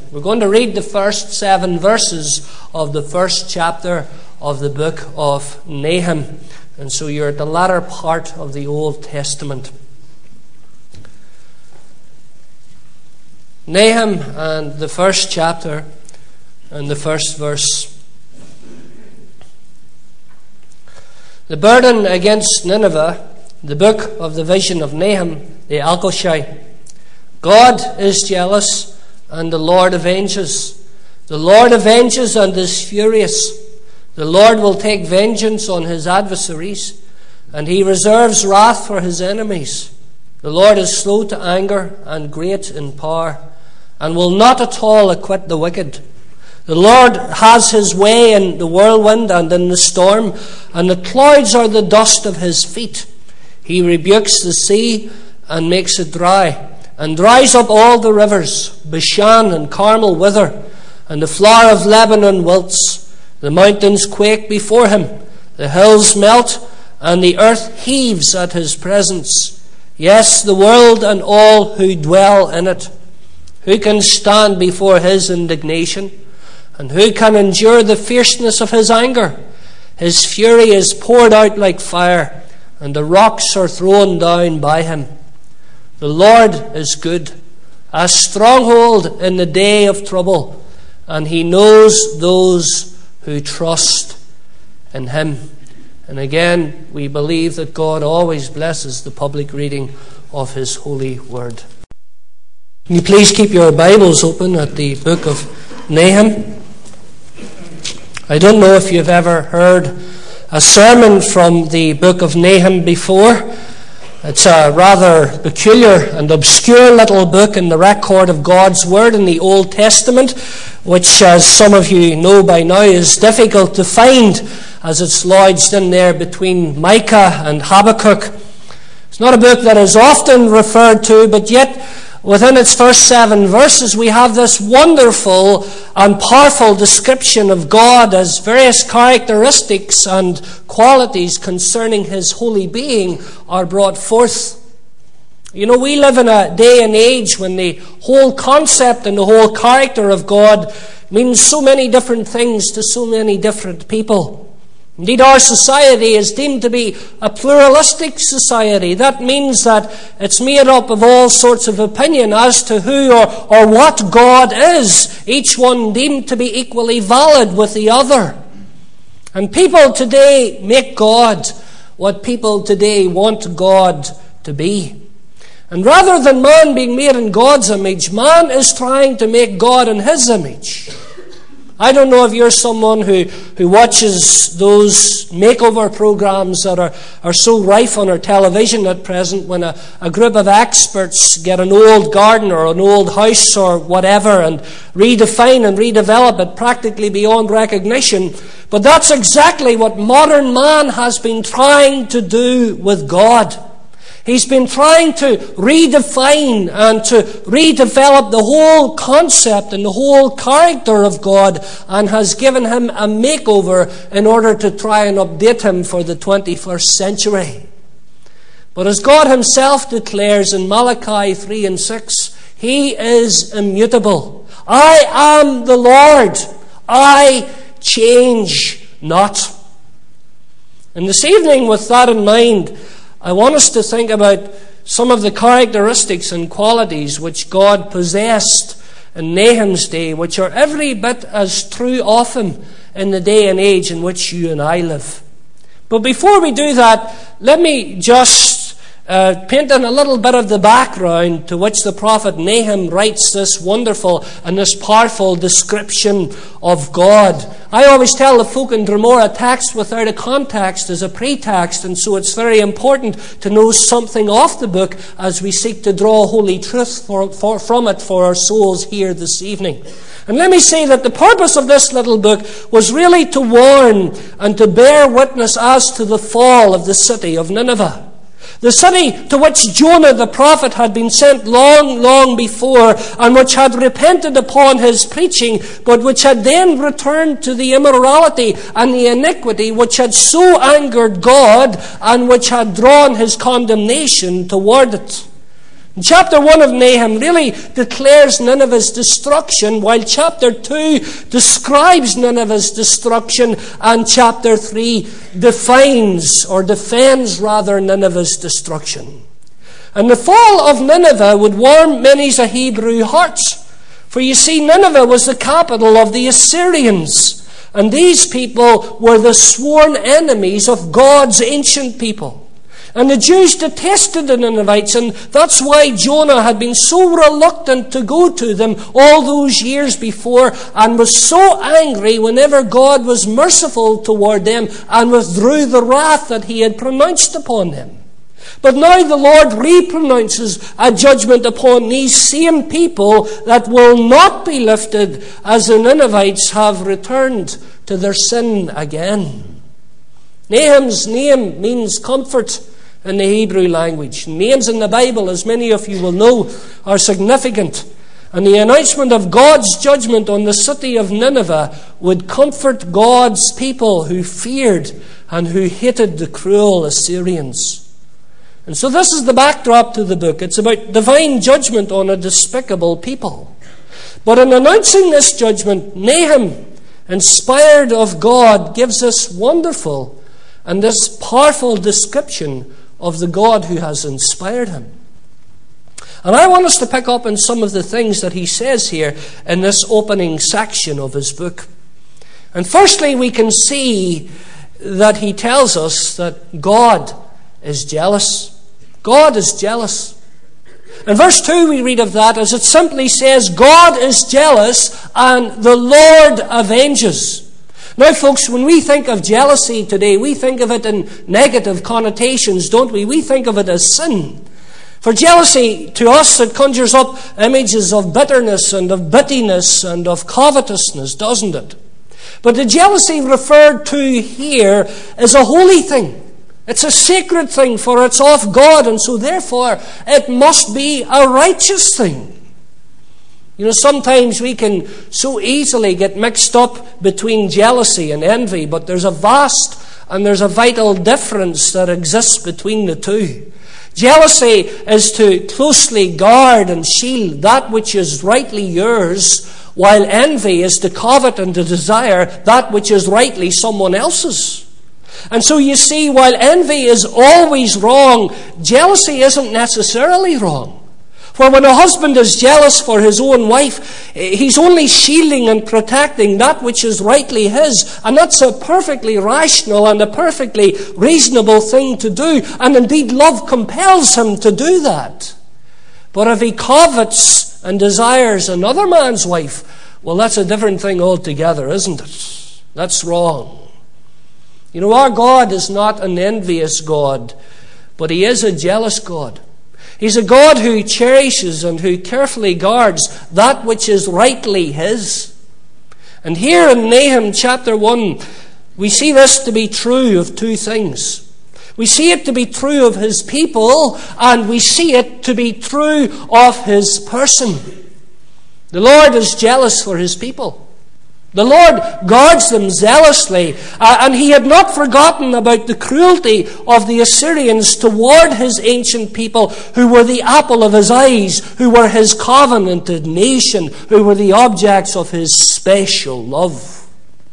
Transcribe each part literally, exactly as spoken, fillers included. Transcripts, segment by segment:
We're going to read the first seven verses of the first chapter of the book of Nahum. And so you're at the latter part of the Old Testament. Nahum and the first chapter and the first verse. The burden against Nineveh, the book of the vision of Nahum the Elkoshite. God is jealous, and the Lord avenges. The Lord avenges and is furious. The Lord will take vengeance on his adversaries, and he reserves wrath for his enemies. The Lord is slow to anger and great in power, and will not at all acquit the wicked. The Lord has his way in the whirlwind and in the storm, and the clouds are the dust of his feet. He rebukes the sea and makes it dry, and dries up all the rivers. Bashan and Carmel wither, and the flower of Lebanon wilts. The mountains quake before him, the hills melt, and the earth heaves at his presence. Yes, the world and all who dwell in it. Who can stand before his indignation? And who can endure the fierceness of his anger? His fury is poured out like fire, and the rocks are thrown down by him. The Lord is good, a stronghold in the day of trouble, and he knows those who trust in him. And again, we believe that God always blesses the public reading of his holy word. Can you please keep your Bibles open at the book of Nahum? I don't know if you've ever heard a sermon from the book of Nahum before. It's a rather peculiar and obscure little book in the record of God's Word in the Old Testament, which, as some of you know by now, is difficult to find as it's lodged in there between Micah and Habakkuk. It's not a book that is often referred to, but yet within its first seven verses, we have this wonderful and powerful description of God as various characteristics and qualities concerning his holy being are brought forth. You know, we live in a day and age when the whole concept and the whole character of God means so many different things to so many different people. Indeed, our society is deemed to be a pluralistic society. That means that it's made up of all sorts of opinion as to who or, or what God is, each one deemed to be equally valid with the other. And people today make God what people today want God to be. And rather than man being made in God's image, man is trying to make God in his image. I don't know if you're someone who, who watches those makeover programs that are, are so rife on our television at present, when a, a group of experts get an old garden or an old house or whatever and redefine and redevelop it practically beyond recognition. But that's exactly what modern man has been trying to do with God. He's been trying to redefine and to redevelop the whole concept and the whole character of God, and has given him a makeover in order to try and update him for the twenty-first century. But as God himself declares in Malachi three and six, he is immutable. I am the Lord. I change not. And this evening, with that in mind, I want us to think about some of the characteristics and qualities which God possessed in Nahum's day, which are every bit as true of him in the day and age in which you and I live. But before we do that, let me just uh, paint in a little bit of the background to which the prophet Nahum writes this wonderful and this powerful description of God. I always tell the folk in Dromore, a text without a context is a pretext, and so it's very important to know something of the book as we seek to draw holy truth for, for, from it for our souls here this evening. And let me say that the purpose of this little book was really to warn and to bear witness as to the fall of the city of Nineveh. The city to which Jonah the prophet had been sent long, long before, and which had repented upon his preaching, but which had then returned to the immorality and the iniquity which had so angered God and which had drawn his condemnation toward it. And chapter one of Nahum really declares Nineveh's destruction, while chapter two describes Nineveh's destruction, and chapter three defines, or defends rather, Nineveh's destruction. And the fall of Nineveh would warm many's a Hebrew hearts. For you see, Nineveh was the capital of the Assyrians. And these people were the sworn enemies of God's ancient people. And the Jews detested the Ninevites, and that's why Jonah had been so reluctant to go to them all those years before, and was so angry whenever God was merciful toward them and withdrew the wrath that he had pronounced upon them. But now the Lord repronounces a judgment upon these same people that will not be lifted, as the Ninevites have returned to their sin again. Nahum's name means comfort in the Hebrew language. Names in the Bible, as many of you will know, are significant. And the announcement of God's judgment on the city of Nineveh would comfort God's people who feared and who hated the cruel Assyrians. And so this is the backdrop to the book. It's about divine judgment on a despicable people. But in announcing this judgment, Nahum, inspired of God, gives us wonderful and this powerful description of the God who has inspired him. And I want us to pick up on some of the things that he says here in this opening section of his book. And firstly, we can see that he tells us that God is jealous. God is jealous. In verse two we read of that as it simply says, God is jealous and the Lord avenges. Now folks, when we think of jealousy today, we think of it in negative connotations, don't we? We think of it as sin. For jealousy, to us, it conjures up images of bitterness and of bitterness and of covetousness, doesn't it? But the jealousy referred to here is a holy thing. It's a sacred thing, for it's of God, and so therefore it must be a righteous thing. You know, sometimes we can so easily get mixed up between jealousy and envy, but there's a vast and there's a vital difference that exists between the two. Jealousy is to closely guard and shield that which is rightly yours, while envy is to covet and to desire that which is rightly someone else's. And so you see, while envy is always wrong, jealousy isn't necessarily wrong. For when a husband is jealous for his own wife, he's only shielding and protecting that which is rightly his. And that's a perfectly rational and a perfectly reasonable thing to do. And indeed, love compels him to do that. But if he covets and desires another man's wife, well, that's a different thing altogether, isn't it? That's wrong. You know, our God is not an envious God, but he is a jealous God. He's a God who cherishes and who carefully guards that which is rightly his. And here in Nahum chapter one, we see this to be true of two things. We see it to be true of his people, and we see it to be true of his person. The Lord is jealous for his people. The Lord guards them zealously, uh, and he had not forgotten about the cruelty of the Assyrians toward his ancient people, who were the apple of his eyes, who were his covenanted nation, who were the objects of his special love.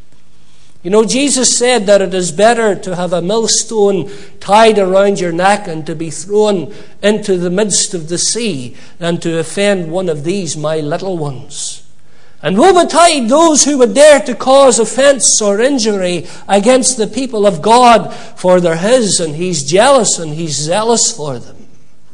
You know, Jesus said that it is better to have a millstone tied around your neck and to be thrown into the midst of the sea than to offend one of these my little ones. And woe betide those who would dare to cause offense or injury against the people of God, for they're his, and he's jealous and he's zealous for them.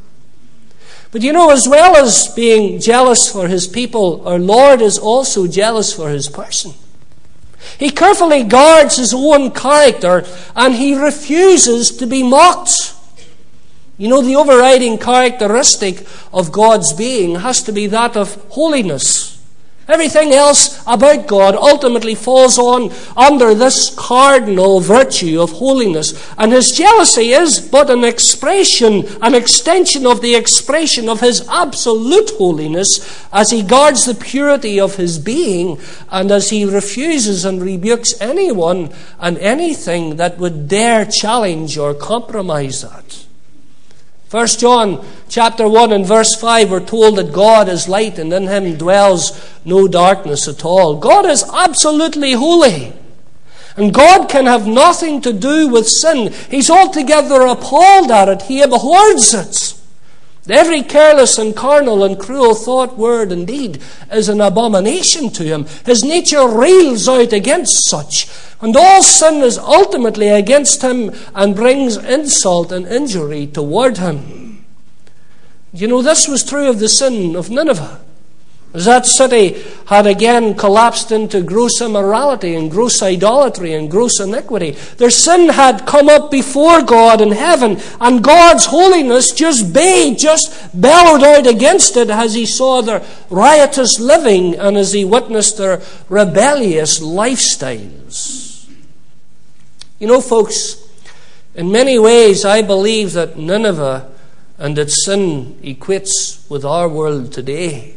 But you know, as well as being jealous for his people, our Lord is also jealous for his person. He carefully guards his own character, and he refuses to be mocked. You know, the overriding characteristic of God's being has to be that of holiness. Everything else about God ultimately falls on under this cardinal virtue of holiness. And his jealousy is but an expression, an extension of the expression of his absolute holiness, as he guards the purity of his being and as he refuses and rebukes anyone and anything that would dare challenge or compromise that. First John chapter one and verse five, we're told that God is light and in him dwells no darkness at all. God is absolutely holy. And God can have nothing to do with sin. He's altogether appalled at it. He abhors it. Every careless and carnal and cruel thought, word, and deed is an abomination to him. His nature rails out against such. And all sin is ultimately against him and brings insult and injury toward him. You know, this was true of the sin of Nineveh. As that city had again collapsed into gross immorality and gross idolatry and gross iniquity. Their sin had come up before God in heaven, and God's holiness just bayed, just bellowed out against it as he saw their riotous living and as he witnessed their rebellious lifestyles. You know, folks, in many ways I believe that Nineveh and its sin equates with our world today.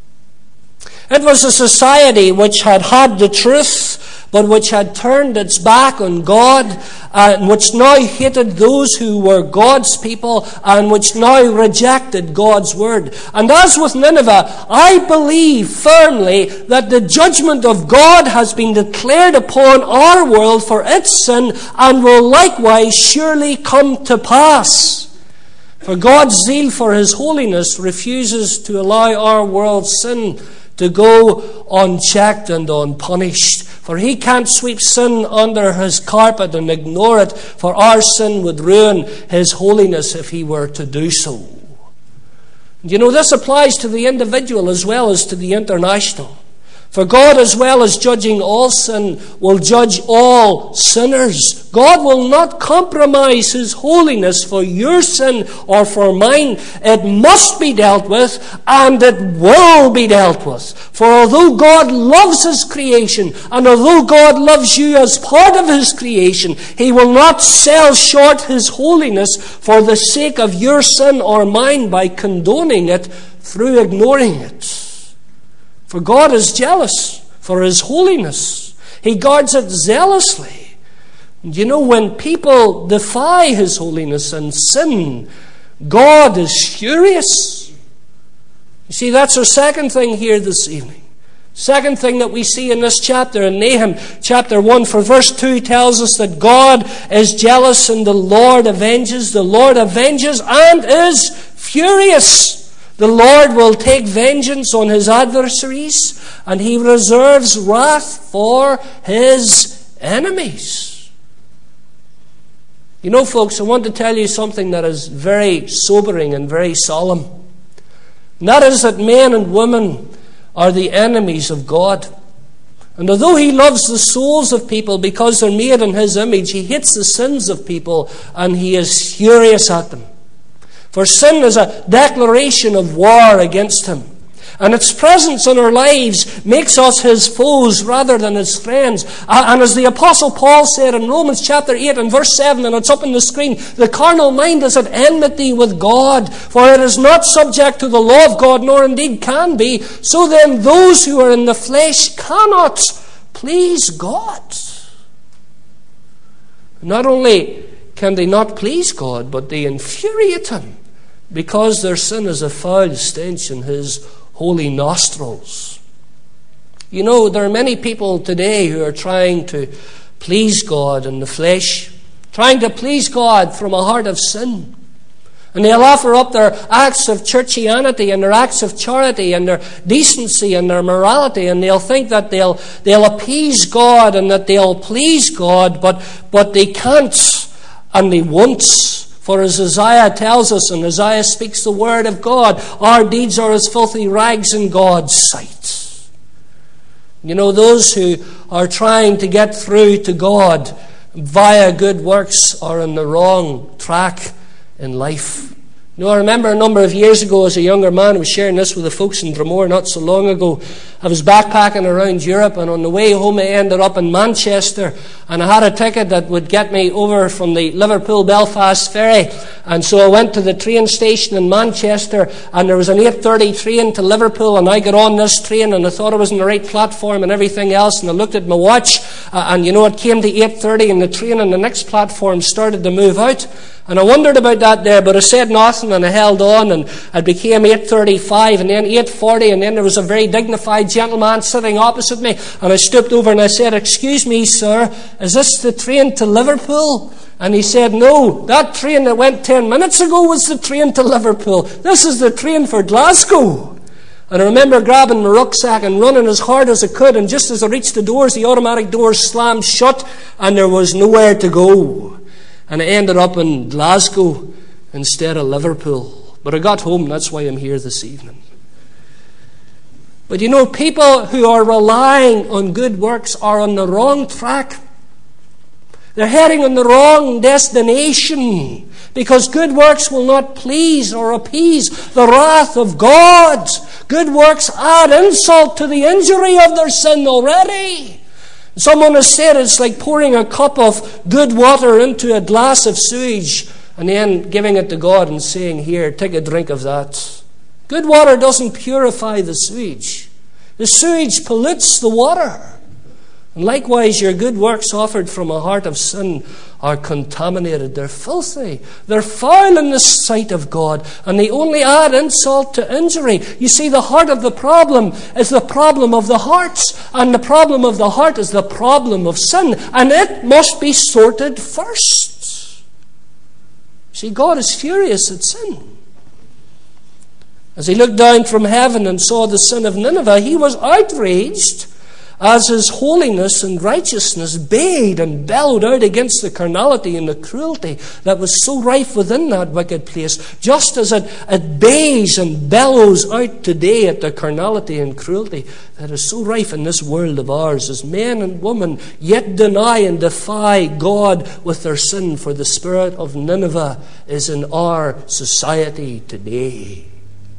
It was a society which had had the truth, but which had turned its back on God, and which now hated those who were God's people, and which now rejected God's word. And as with Nineveh, I believe firmly that the judgment of God has been declared upon our world for its sin, and will likewise surely come to pass. For God's zeal for his holiness refuses to allow our world's sin to go unchecked and unpunished. For he can't sweep sin under his carpet and ignore it, for our sin would ruin his holiness if he were to do so. You know, this applies to the individual as well as to the international. For God, as well as judging all sin, will judge all sinners. God will not compromise his holiness for your sin or for mine. It must be dealt with, and it will be dealt with. For although God loves his creation, and although God loves you as part of his creation, he will not sell short his holiness for the sake of your sin or mine by condoning it through ignoring it. For God is jealous for his holiness. He guards it zealously. And you know, when people defy his holiness and sin, God is furious. You see, that's our second thing here this evening. Second thing that we see in this chapter, in Nahum chapter one, for verse two tells us that God is jealous and the Lord avenges. The Lord avenges and is furious. The Lord will take vengeance on his adversaries, and he reserves wrath for his enemies. You know, folks, I want to tell you something that is very sobering and very solemn. And that is that men and women are the enemies of God. And although he loves the souls of people because they're made in his image, he hates the sins of people, and he is furious at them. For sin is a declaration of war against him. And its presence in our lives makes us his foes rather than his friends. And as the Apostle Paul said in Romans chapter eight and verse seven, and it's up on the screen, the carnal mind is at enmity with God, for it is not subject to the law of God, nor indeed can be. So then those who are in the flesh cannot please God. Not only can they not please God, but they infuriate him, because their sin is a foul stench in his holy nostrils. You know, there are many people today who are trying to please God in the flesh, trying to please God from a heart of sin. And they'll offer up their acts of churchianity and their acts of charity and their decency and their morality, and they'll think that they'll they'll appease God and that they'll please God, but but they can't and they won't. For as Isaiah tells us, and Isaiah speaks the word of God, our deeds are as filthy rags in God's sight. You know, those who are trying to get through to God via good works are on the wrong track in life. You know, I remember a number of years ago as a younger man, I was sharing this with the folks in Dromore not so long ago. I was backpacking around Europe, and on the way home I ended up in Manchester, and I had a ticket that would get me over from the Liverpool-Belfast ferry. And so I went to the train station in Manchester, and there was an eight thirty train to Liverpool, and I got on this train, and I thought I was on the right platform and everything else, and I looked at my watch, Uh, and you know, it came to eight thirty and the train on the next platform started to move out. And I wondered about that there, but I said nothing and I held on, and it became eight thirty-five and then eight forty, and then there was a very dignified gentleman sitting opposite me, and I stooped over and I said, "Excuse me, sir, is this the train to Liverpool?" And he said, "No, that train that went ten minutes ago was the train to Liverpool. This is the train for Glasgow." And I remember grabbing my rucksack and running as hard as I could, and just as I reached the doors, the automatic doors slammed shut and there was nowhere to go. And I ended up in Glasgow instead of Liverpool. But I got home, that's why I'm here this evening. But you know, people who are relying on good works are on the wrong track. They're heading on the wrong destination, because good works will not please or appease the wrath of God. Good works add insult to the injury of their sin already. Someone has said it's like pouring a cup of good water into a glass of sewage and then giving it to God and saying, "Here, take a drink of that." Good water doesn't purify the sewage. The sewage pollutes the water. And likewise, your good works offered from a heart of sin are contaminated. They're filthy. They're foul in the sight of God. And they only add insult to injury. You see, the heart of the problem is the problem of the hearts. And the problem of the heart is the problem of sin. And it must be sorted first. See, God is furious at sin. As he looked down from heaven and saw the sin of Nineveh, he was outraged as his holiness and righteousness bayed and bellowed out against the carnality and the cruelty that was so rife within that wicked place, just as it, it bays and bellows out today at the carnality and cruelty that is so rife in this world of ours, as men and women yet deny and defy God with their sin, for the spirit of Nineveh is in our society today.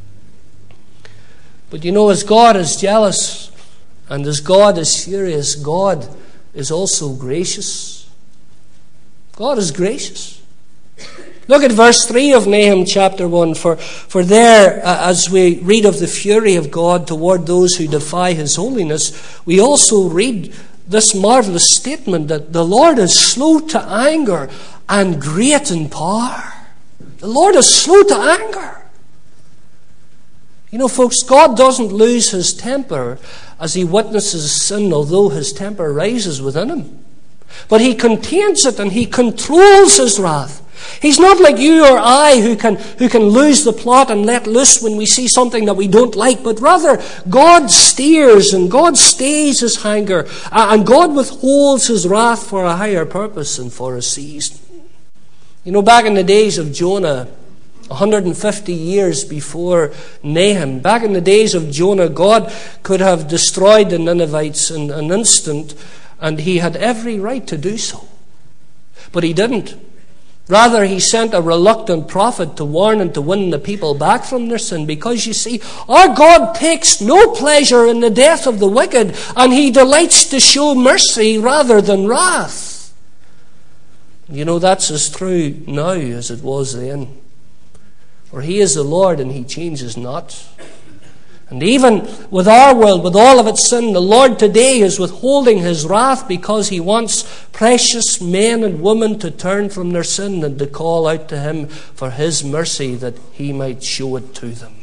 But you know, as God is jealous, and as God is furious, God is also gracious. God is gracious. Look at verse three of Nahum chapter one. For, for there, uh, as we read of the fury of God toward those who defy his holiness, we also read this marvelous statement that the Lord is slow to anger and great in power. The Lord is slow to anger. You know, folks, God doesn't lose his temper as he witnesses sin, although his temper rises within him. But he contains it and he controls his wrath. He's not like you or I who can, who can lose the plot and let loose when we see something that we don't like, but rather God steers and God stays his anger, and God withholds his wrath for a higher purpose and for a season. You know, back in the days of Jonah, one hundred fifty years before Nahum, back in the days of Jonah, God could have destroyed the Ninevites in an instant, and he had every right to do so. But he didn't. Rather, he sent a reluctant prophet to warn and to win the people back from their sin, because you see, our God takes no pleasure in the death of the wicked, and he delights to show mercy rather than wrath. You know, that's as true now as it was then. For he is the Lord and he changes not. And even with our world, with all of its sin, the Lord today is withholding his wrath because he wants precious men and women to turn from their sin and to call out to him for his mercy that he might show it to them.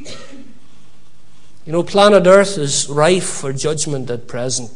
You know, planet Earth is rife for judgment at present.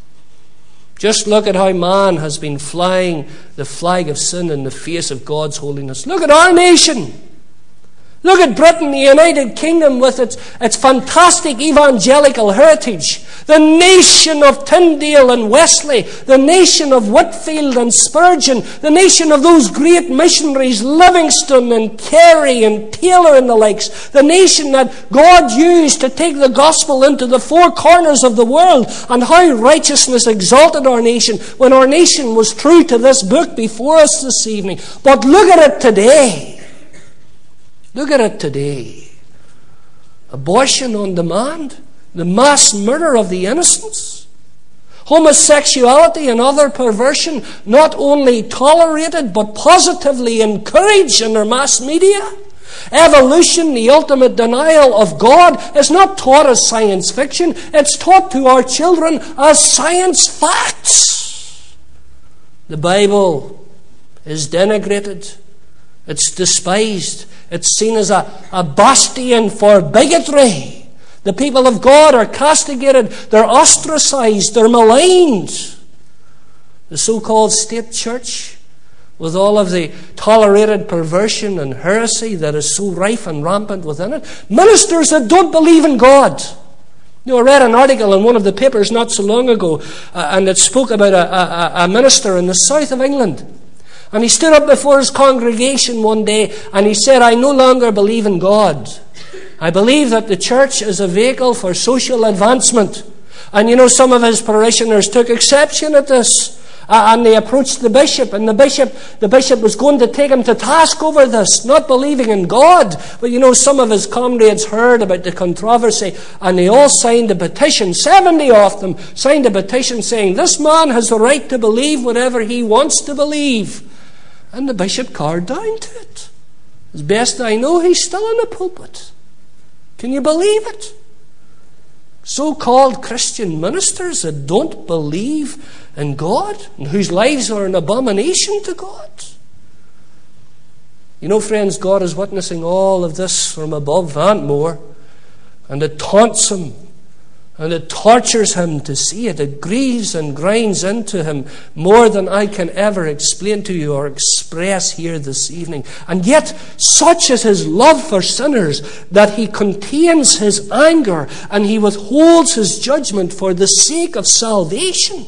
Just look at how man has been flying the flag of sin in the face of God's holiness. Look at our nation. Look at Britain, the United Kingdom, with its, its fantastic evangelical heritage. The nation of Tyndale and Wesley. The nation of Whitefield and Spurgeon. The nation of those great missionaries, Livingstone and Carey and Taylor and the likes. The nation that God used to take the gospel into the four corners of the world. And how righteousness exalted our nation when our nation was true to this book before us this evening. But look at it today. Look at it today. Abortion on demand. The mass murder of the innocents. Homosexuality and other perversion not only tolerated but positively encouraged in our mass media. Evolution, the ultimate denial of God, is not taught as science fiction. It's taught to our children as science facts. The Bible is denigrated. It's despised. It's seen as a, a bastion for bigotry. The people of God are castigated. They're ostracized. They're maligned. The so-called state church, with all of the tolerated perversion and heresy that is so rife and rampant within it. Ministers that don't believe in God. You know, I read an article in one of the papers not so long ago, uh, and it spoke about a, a, a minister in the south of England. And he stood up before his congregation one day and he said, I no longer believe in God. I believe that the church is a vehicle for social advancement. And you know, some of his parishioners took exception at this. Uh, and they approached the bishop, and the bishop the bishop was going to take him to task over this, not believing in God. But you know, some of his comrades heard about the controversy, and they all signed a petition. Seventy of them signed a petition saying, this man has the right to believe whatever he wants to believe. And the bishop cowed down to it. As best I know, he's still in the pulpit. Can you believe it? So-called Christian ministers that don't believe in God, and whose lives are an abomination to God. You know, friends, God is witnessing all of this from above and more, and it taunts him, and it tortures him to see it. It grieves and grinds into him more than I can ever explain to you or express here this evening. And yet, such is his love for sinners that he contains his anger and he withholds his judgment for the sake of salvation.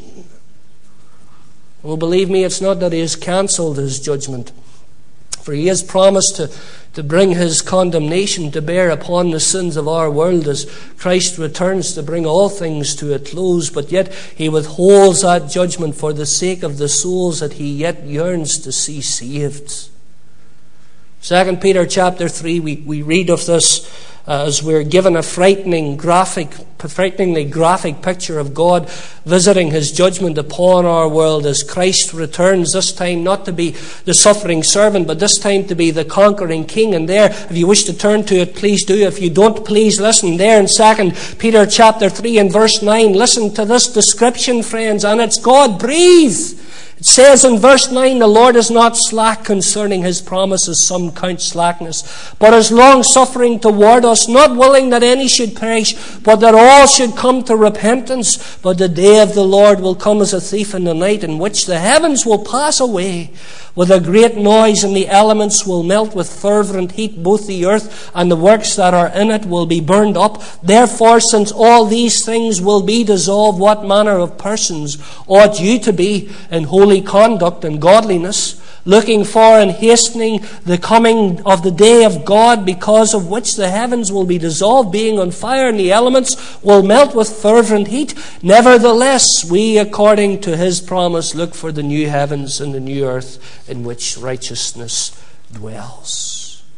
Well, believe me, it's not that he has cancelled his judgment, for he has promised to, to bring his condemnation to bear upon the sins of our world as Christ returns to bring all things to a close, but yet he withholds that judgment for the sake of the souls that he yet yearns to see saved. Second Peter chapter three, we, we read of this uh, as we're given a frightening graphic, frighteningly graphic picture of God visiting his judgment upon our world as Christ returns, this time not to be the suffering servant, but this time to be the conquering king. And there, if you wish to turn to it, please do. If you don't, please listen. There in Second Peter chapter three and verse nine, listen to this description, friends, and it's God-breathed. It says in verse nine, the Lord is not slack concerning his promises, some count slackness, but is long-suffering toward us, not willing that any should perish, but that all should come to repentance. But the day of the Lord will come as a thief in the night, in which the heavens will pass away with a great noise, and the elements will melt with fervent heat. Both the earth and the works that are in it will be burned up. Therefore, since all these things will be dissolved, what manner of persons ought you to be in holy conduct and godliness, looking for and hastening the coming of the day of God, because of which the heavens will be dissolved, being on fire, and the elements will melt with fervent heat? Nevertheless, we, according to his promise, look for the new heavens and the new earth in which righteousness dwells.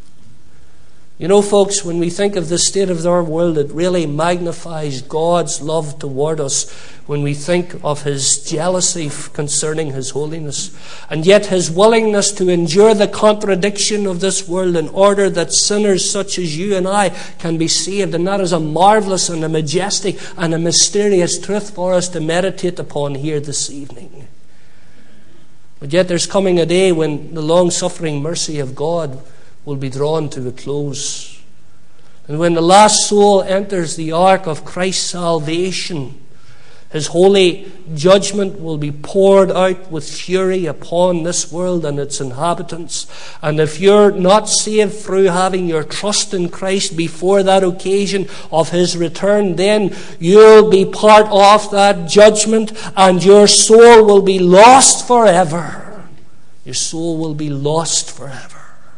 You know, folks, when we think of the state of our world, it really magnifies God's love toward us when we think of his jealousy concerning his holiness, and yet his willingness to endure the contradiction of this world in order that sinners such as you and I can be saved. And that is a marvelous and a majestic and a mysterious truth for us to meditate upon here this evening. But yet there's coming a day when the long-suffering mercy of God will be drawn to a close. And when the last soul enters the ark of Christ's salvation, his holy judgment will be poured out with fury upon this world and its inhabitants. And if you're not saved through having your trust in Christ before that occasion of his return, then you'll be part of that judgment, and your soul will be lost forever. Your soul will be lost forever.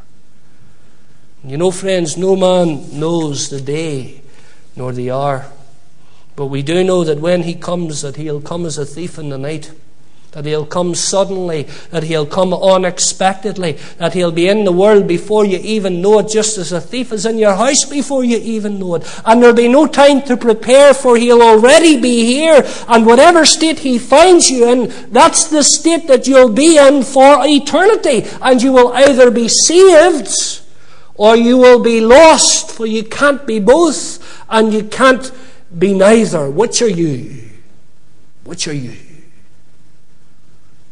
You know, friends, no man knows the day nor the hour. But we do know that when he comes, that he'll come as a thief in the night. That he'll come suddenly, that he'll come unexpectedly, that he'll be in the world before you even know it, just as a thief is in your house before you even know it. And there'll be no time to prepare, for he'll already be here. And whatever state he finds you in, that's the state that you'll be in for eternity. And you will either be saved or you will be lost, for you can't be both, and you can't be neither. Which are you? Which are you?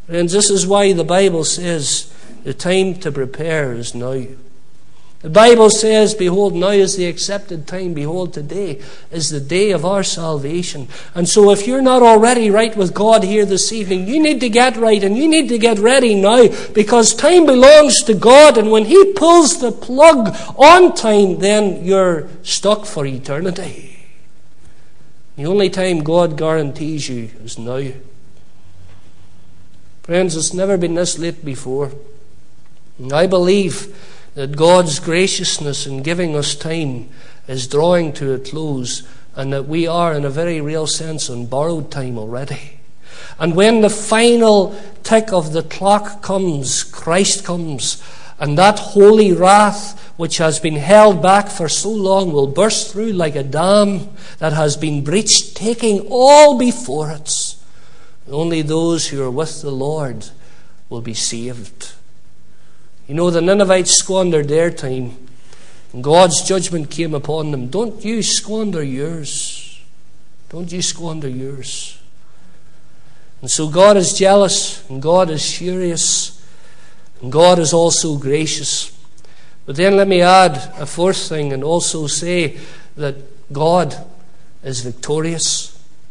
Friends, this is why the Bible says the time to prepare is now. The Bible says, behold, now is the accepted time. Behold, today is the day of our salvation. And so if you're not already right with God here this evening, you need to get right and you need to get ready now, because time belongs to God, and when He pulls the plug on time, then you're stuck for eternity. The only time God guarantees you is now. Friends, it's never been this late before. And I believe that God's graciousness in giving us time is drawing to a close, and that we are, in a very real sense, on borrowed time already. And when the final tick of the clock comes, Christ comes, and that holy wrath which has been held back for so long will burst through like a dam that has been breached, taking all before it. Only those who are with the Lord will be saved. You know, the Ninevites squandered their time, and God's judgment came upon them. Don't you squander yours. Don't you squander yours. And so God is jealous, and God is furious, and God is also gracious. But then let me add a fourth thing, and also say that God is victorious.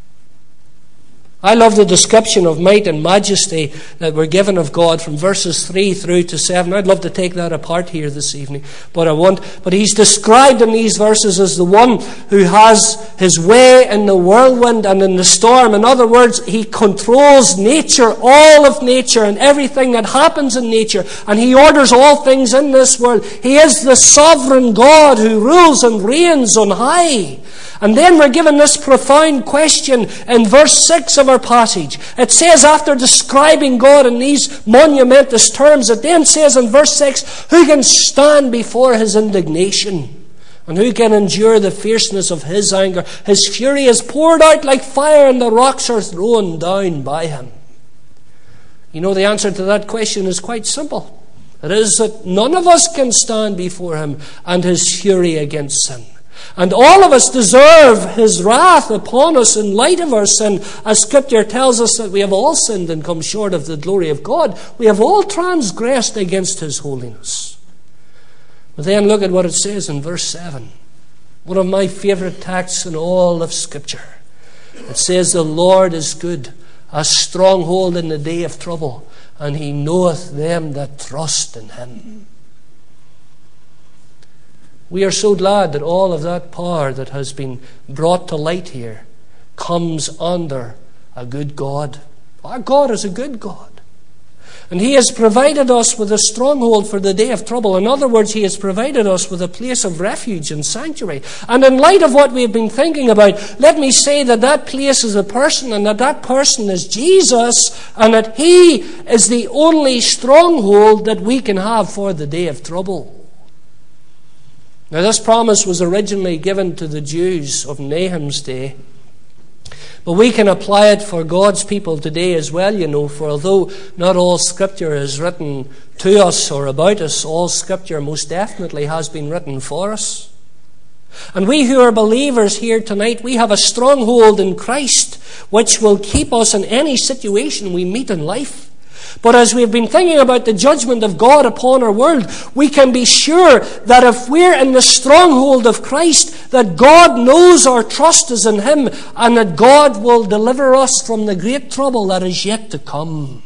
I love the description of might and majesty that we're given of God from verses three through to seven. I'd love to take that apart here this evening, but I won't. But He's described in these verses as the one who has His way in the whirlwind and in the storm. In other words, He controls nature, all of nature, and everything that happens in nature. And He orders all things in this world. He is the sovereign God who rules and reigns on high. And then we're given this profound question in verse six of our passage. It says, after describing God in these monumentous terms, it then says in verse six, who can stand before His indignation? And who can endure the fierceness of His anger? His fury is poured out like fire, and the rocks are thrown down by Him. You know, the answer to that question is quite simple. It is that none of us can stand before Him and His fury against sin. And all of us deserve His wrath upon us in light of our sin, as Scripture tells us that we have all sinned and come short of the glory of God. We have all transgressed against His holiness. But then look at what it says in verse seven. One of my favourite texts in all of Scripture. It says, the Lord is good, a stronghold in the day of trouble, and He knoweth them that trust in Him. We are so glad that all of that power that has been brought to light here comes under a good God. Our God is a good God. And He has provided us with a stronghold for the day of trouble. In other words, He has provided us with a place of refuge and sanctuary. And in light of what we've been thinking about, let me say that that place is a person, and that that person is Jesus, and that He is the only stronghold that we can have for the day of trouble. Now, this promise was originally given to the Jews of Nahum's day, but we can apply it for God's people today as well, you know, for although not all Scripture is written to us or about us, all Scripture most definitely has been written for us. And we who are believers here tonight, we have a stronghold in Christ which will keep us in any situation we meet in life. But as we've been thinking about the judgment of God upon our world, we can be sure that if we're in the stronghold of Christ, that God knows our trust is in Him, and that God will deliver us from the great trouble that is yet to come.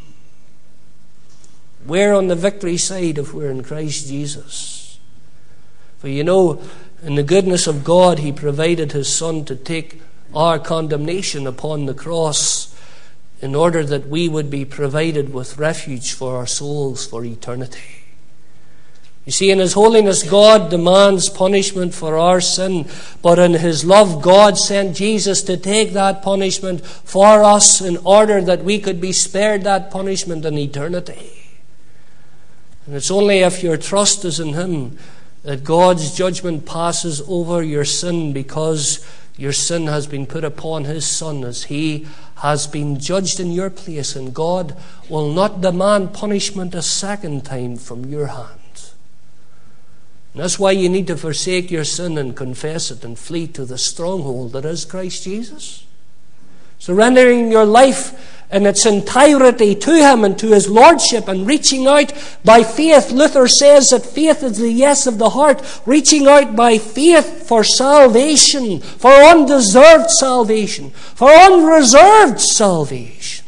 We're on the victory side if we're in Christ Jesus. For you know, in the goodness of God, He provided His Son to take our condemnation upon the cross, in order that we would be provided with refuge for our souls for eternity. You see, in His holiness, God demands punishment for our sin, but in His love, God sent Jesus to take that punishment for us in order that we could be spared that punishment in eternity. And it's only if your trust is in Him that God's judgment passes over your sin, because your sin has been put upon His Son as He has been judged in your place, and God will not demand punishment a second time from your hand. And that's why you need to forsake your sin and confess it and flee to the stronghold that is Christ Jesus. Surrendering your life in its entirety to him and to his lordship, and reaching out by faith. Luther says that faith is the yes of the heart, reaching out by faith for salvation, for undeserved salvation, for unreserved salvation.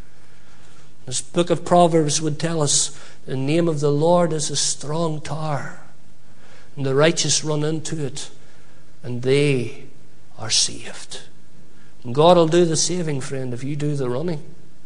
This book of Proverbs would tell us the name of the Lord is a strong tower, and the righteous run into it, and they are saved. And God will do the saving, friend, if you do the running.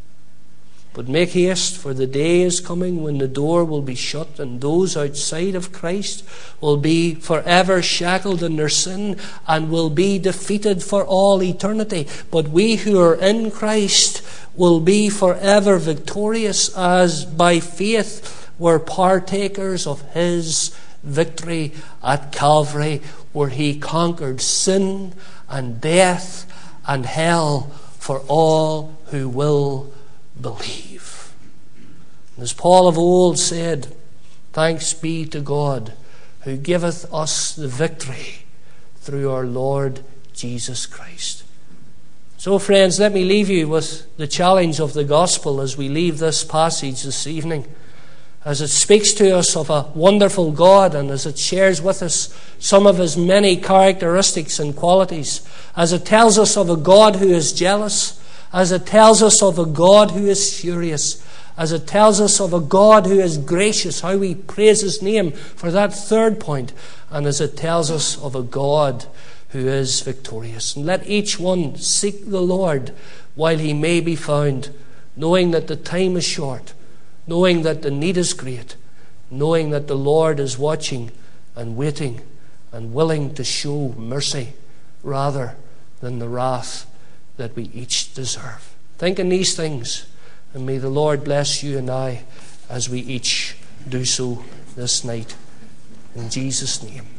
But make haste, for the day is coming when the door will be shut, and those outside of Christ will be forever shackled in their sin and will be defeated for all eternity. But we who are in Christ will be forever victorious, as by faith we're partakers of his victory at Calvary, where he conquered sin and death and hell for all who will believe. As Paul of old said, thanks be to God who giveth us the victory through our Lord Jesus Christ. So friends, let me leave you with the challenge of the gospel as we leave this passage this evening, as it speaks to us of a wonderful God, and as it shares with us some of his many characteristics and qualities, as it tells us of a God who is jealous, as it tells us of a God who is furious, as it tells us of a God who is gracious, how we praise his name for that third point, and as it tells us of a God who is victorious. And let each one seek the Lord while he may be found, knowing that the time is short, knowing that the need is great, knowing that the Lord is watching and waiting and willing to show mercy rather than the wrath that we each deserve. Think in these things, and may the Lord bless you and I as we each do so this night. In Jesus' name.